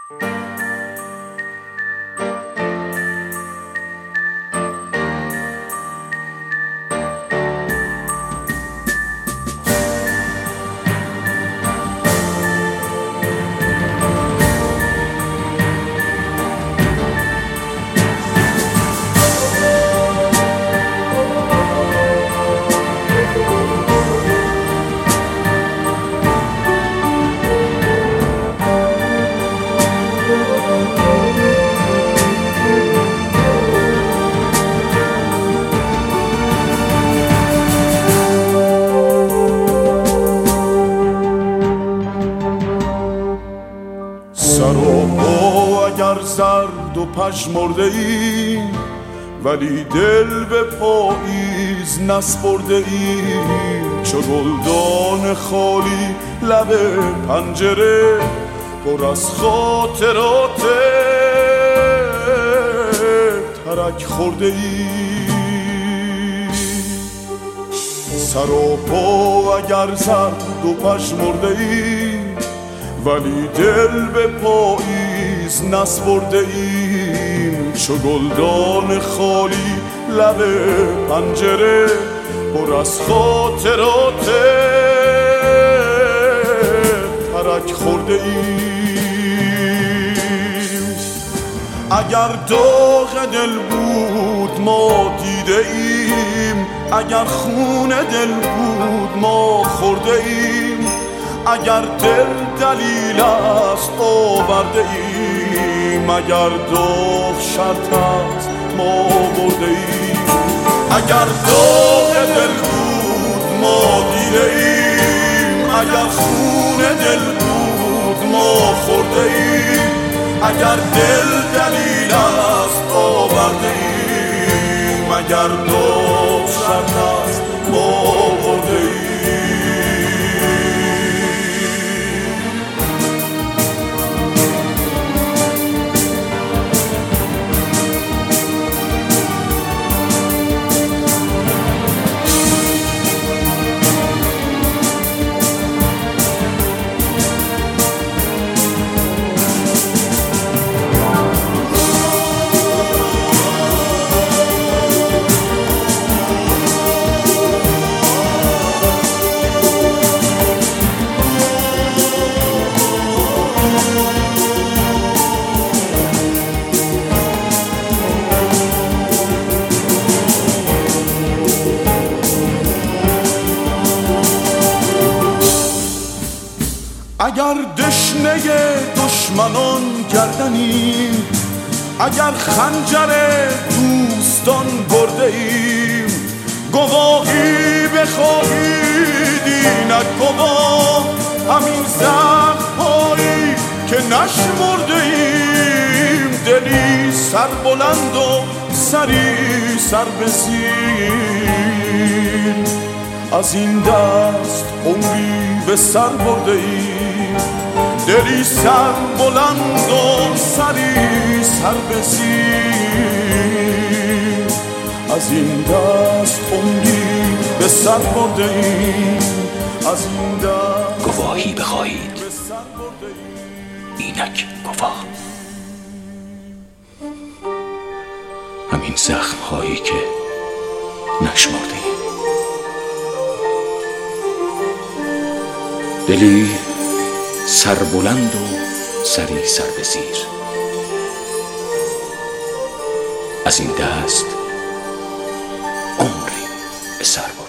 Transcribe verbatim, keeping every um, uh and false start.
سر و پا اگر زرد و پژمرده ای، ولی دل به پاییز نسپرده ای. چو گلدان خالی لب پنجره، پر از خاطرات ترک خورده ای. سر و پا اگر زرد و پژمرده ای، ولی دل به پاییز نسپرده ایم. چو گلدان خالی لب پنجره، پر از خاطرات ترک خورده ایم. اگر داغ دل بود ما دیده ایم، اگر خون دل بود ما خورده ایم. اگر دل دلیل است آورده ایم، اگر داغ شرط است ما برده ایم. اگر داغ دل بود ما دیده ایم، اگر خون دل بود ما خورده ایم. اگر دل دلیل است آورده ایم، اگر داغ شرط است ما برده ایم. اگر دشنه دشمنان گردنیم، اگر خنجر دوستان برده ایم. گواهی بخواهید اینک گواه، همین زخم‌هایی که نشمرده ایم. دلی سر بلند و سری سر به زیر، از این دست عمری به سر برده ایم. دلی سر بلند و سری سر به زیر، از این دست عمری به سر برده ایم. از این دست گواهی بخواهید اینک گواه، همین زخم هایی که نشمرده ایم. دلی سر بلند و سری سر به زیر، از این دست عمری به سر برده.